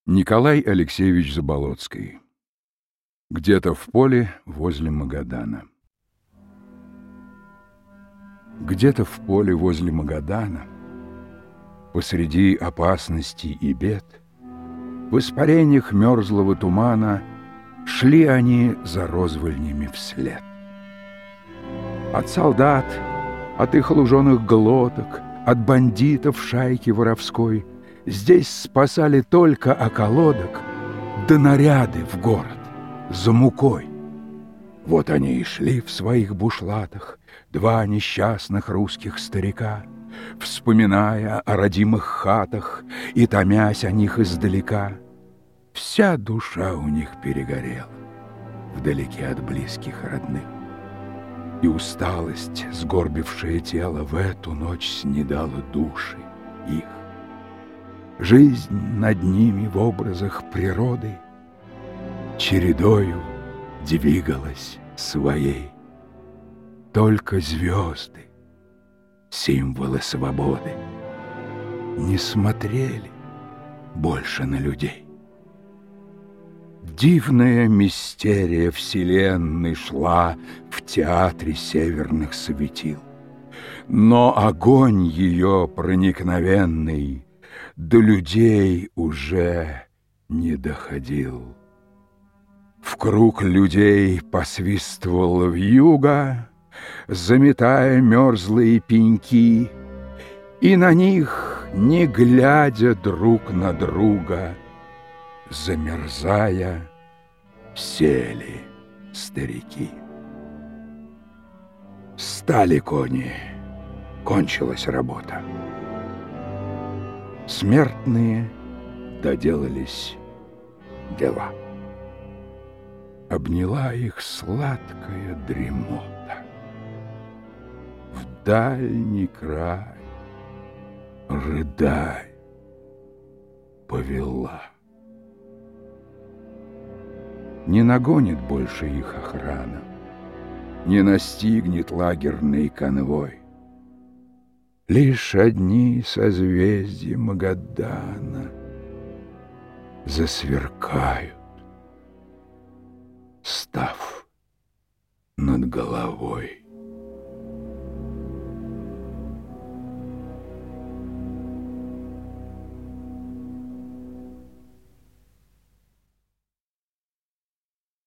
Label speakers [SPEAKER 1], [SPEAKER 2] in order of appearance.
[SPEAKER 1] Николай Алексеевич Заболоцкий. Где-то в поле возле Магадана. Где-то в поле возле Магадана, посреди опасностей и бед, в испарениях мерзлого тумана шли они за розвольнями вслед. От солдат, от их луженых глоток, от бандитов шайки воровской здесь спасали только околоток да наряды в город за мукой. Вот они и шли в своих бушлатах, два несчастных русских старика, вспоминая о родимых хатах и томясь о них издалека. Вся душа у них перегорела вдалеке от близких родных, и усталость, сгорбившая тело, в эту ночь снедала души их. Жизнь над ними в образах природы чередою двигалась своей. Только звезды, символы свободы, не смотрели больше на людей. Дивная мистерия вселенной шла в театре северных светил, но огонь ее проникновенный до людей уже не доходил. В круг людей посвистывала вьюга, заметая мерзлые пеньки, и на них, не глядя друг на друга, замерзая, сели старики. Стали кони, кончилась работа. Смертные доделались дела. Обняла их сладкая дремота. В дальний край, рыдай, повела. Не нагонит больше их охрана, не настигнет лагерный конвой. Лишь одни созвездия Магадана засверкают, став над головой.